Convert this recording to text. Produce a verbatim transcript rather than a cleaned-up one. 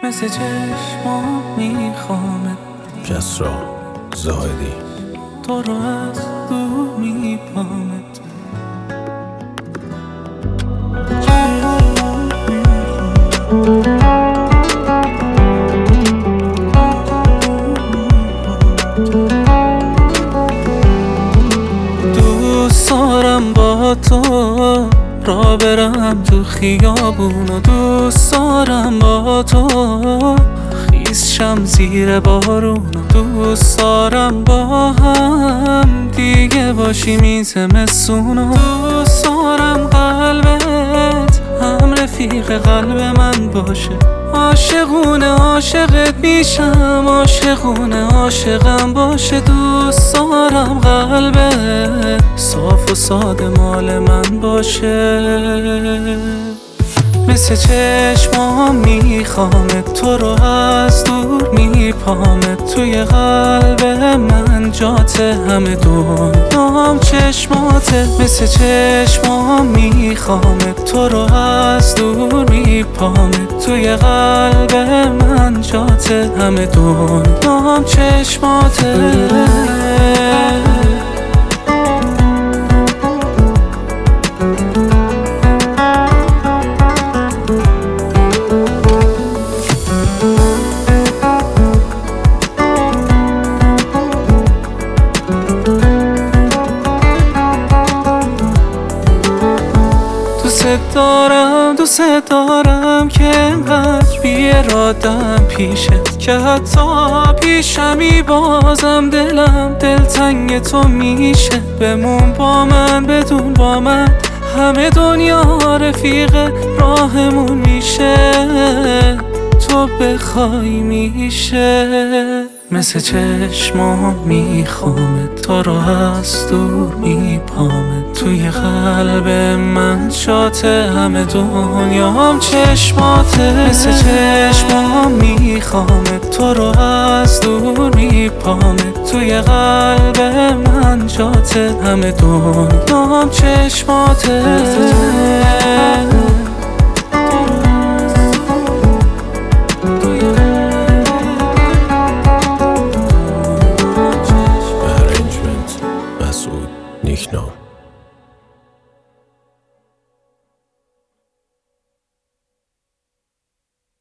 مثل چشمام میخوامت. کسرا زاهدی تو رو از دور میپامت. دوست دارم با تو را برم تو خیابون و دوست دارم با تو خیس شم زیر بارون و دوست دارم با هم دیگه باشیم این زمستون و دوست دارم قلبت هم رفیق قلب من باشه. عاشقونه عاشقت میشم، عاشقونه عاشقم باشه. دوست دارم قلبت صاف و ساده مال من باشه. مثل چشمام میخوامت، تو رو از دور میپامت. توی قلب من جاته همه دنیام چشماته. مثل چشمام میخوامت، تو رو از دور میپامت. توی قلب من جاته همه دنیام چشماته. دوست دارم دوست دارم که انقدر بی‌اراده‌ام پیشت که حتی پیشمی بازم دلم دلتنگ تو میشه. بمون با من بدون با من همه دنیا رفیق راهمون میشه. تو بخوای میشه. مثل چشمام میخوامت، تو رو از دور میپامت. توی قلب من شاته همه دنیام چشماته. مثل چشمام میخوامت، تو رو از دور میپامت. توی قلب من جاته همه دنیام چشماته.